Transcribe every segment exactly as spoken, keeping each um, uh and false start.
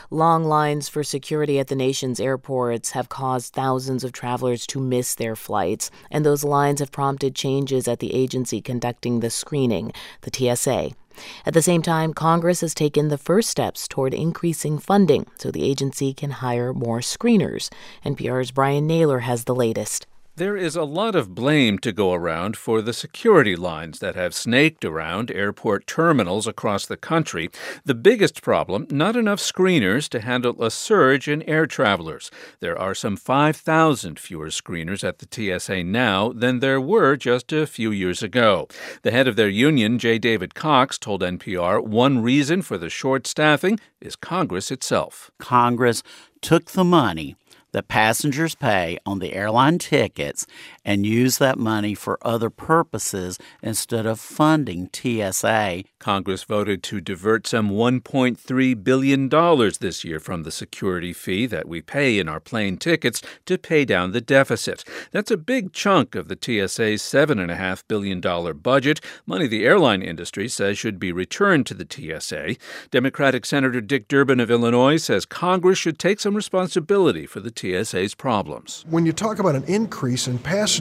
Long lines for security at the nation's airports have caused thousands of travelers to miss their flights, and those lines have prompted changes at the agency conducting the screening, the T S A. At the same time, Congress has taken the first steps toward increasing funding so the agency can hire more screeners. N P R's Brian Naylor has the latest. There is a lot of blame to go around for the security lines that have snaked around airport terminals across the country. The biggest problem, not enough screeners to handle a surge in air travelers. There are some five thousand fewer screeners at the T S A now than there were just a few years ago. The head of their union, J. David Cox, told N P R one reason for the short staffing is Congress itself. Congress took the money that passengers pay on the airline tickets and use that money for other purposes instead of funding T S A. Congress voted to divert some one point three billion dollars this year from the security fee that we pay in our plane tickets to pay down the deficit. That's a big chunk of the T S A's seven point five billion dollars budget, money the airline industry says should be returned to the T S A. Democratic Senator Dick Durbin of Illinois says Congress should take some responsibility for the T S A's problems. When you talk about an increase in passenger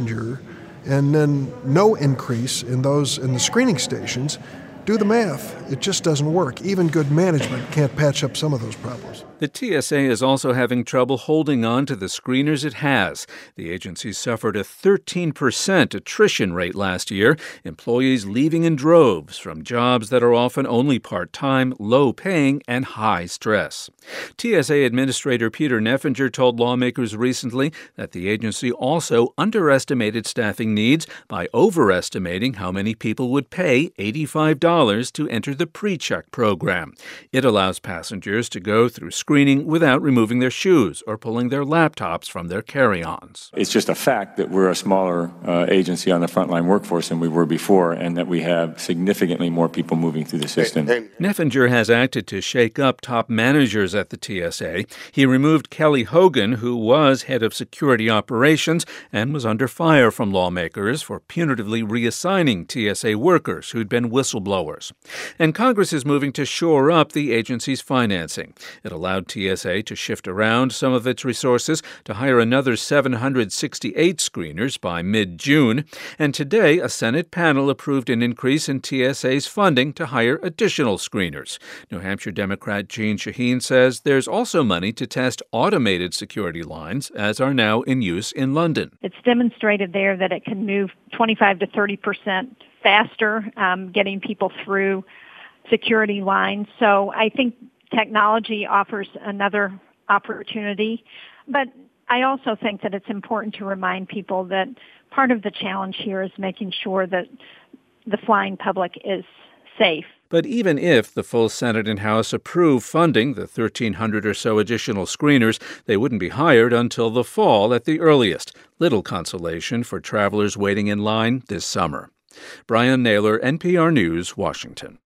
and then no increase in those in the screening stations, do the math. It just doesn't work. Even good management can't patch up some of those problems. The T S A is also having trouble holding on to the screeners it has. The agency suffered a thirteen percent attrition rate last year, employees leaving in droves from jobs that are often only part-time, low-paying, and high-stress. T S A Administrator Peter Neffinger told lawmakers recently that the agency also underestimated staffing needs by overestimating how many people would pay eighty-five dollars to enter the PreCheck program. It allows passengers to go through screening without removing their shoes or pulling their laptops from their carry-ons. It's just a fact that we're a smaller uh, agency on the frontline workforce than we were before, and that we have significantly more people moving through the system. Hey, hey. Neffinger has acted to shake up top managers at the T S A. He removed Kelly Hogan, who was head of security operations and was under fire from lawmakers for punitively reassigning T S A workers who'd been whistleblowers. And Congress is moving to shore up the agency's financing. It allowed T S A to shift around some of its resources to hire another seven hundred sixty-eight screeners by mid-June. And today, a Senate panel approved an increase in T S A's funding to hire additional screeners. New Hampshire Democrat Jeanne Shaheen says there's also money to test automated security lines, as are now in use in London. It's demonstrated there that it can move twenty-five to thirty percent faster, um, getting people through security lines. So I think technology offers another opportunity, but I also think that it's important to remind people that part of the challenge here is making sure that the flying public is safe. But even if the full Senate and House approve funding the thirteen hundred or so additional screeners, they wouldn't be hired until the fall at the earliest. Little consolation for travelers waiting in line this summer. Brian Naylor, N P R News, Washington.